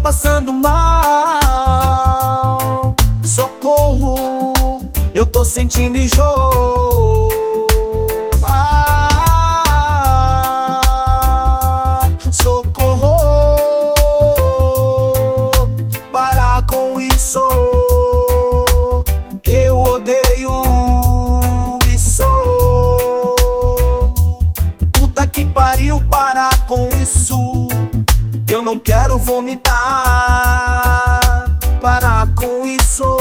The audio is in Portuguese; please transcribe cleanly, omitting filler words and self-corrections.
passando mal. Socorro, eu tô sentindo enjoo. Socorro, para com isso. Eu odeio isso. Puta que pariu, parar com isso. Eu não quero vomitar. Parar com isso.